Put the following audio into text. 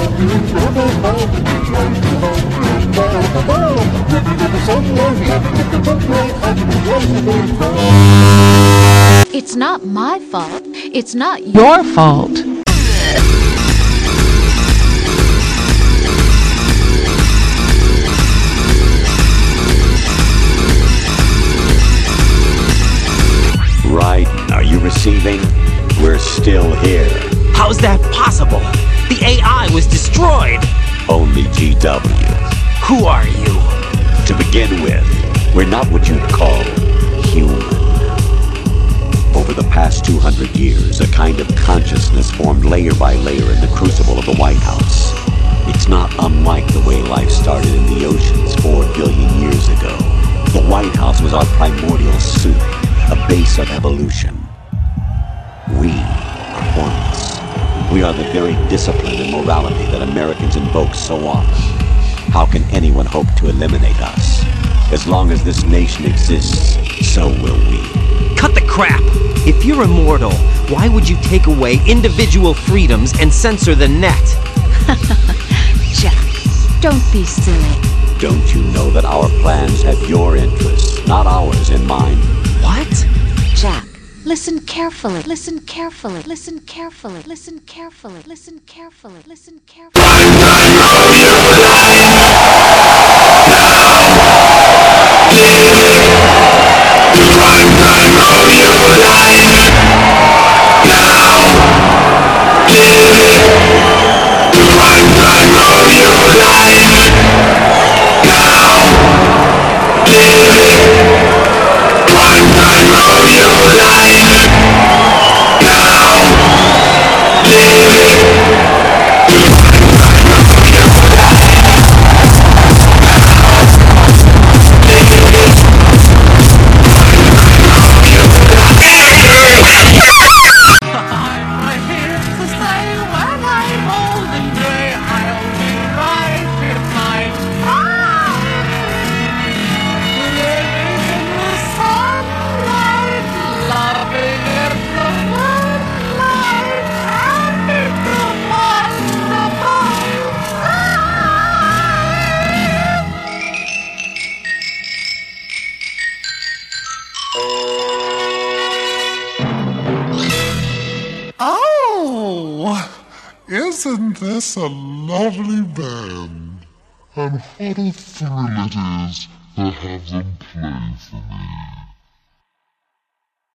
It's not my fault. It's not your fault. Right, are you receiving? We're still here. How's that possible? The AI was destroyed. Only GW. Who are you? To begin with, we're not what you'd call human. Over the past 200 years, a kind of consciousness formed layer by layer in the crucible of the White House. It's not unlike the way life started in the oceans 4 billion years ago. The White House was our primordial soup, a base of evolution. We are hornets. We are the very discipline and morality that Americans invoke so often. How can anyone hope to eliminate us? As long as this nation exists, so will we. Cut the crap! If you're immortal, why would you take away individual freedoms and censor the net? Jack, don't be silly. Don't you know that our plans have your interests, not ours, in mind? What? Jack, listen carefully. Listen carefully. Listen carefully. Listen carefully. Listen carefully. Listen carefully. Oh, isn't this a lovely band? And what a thrill it is to have them play for me.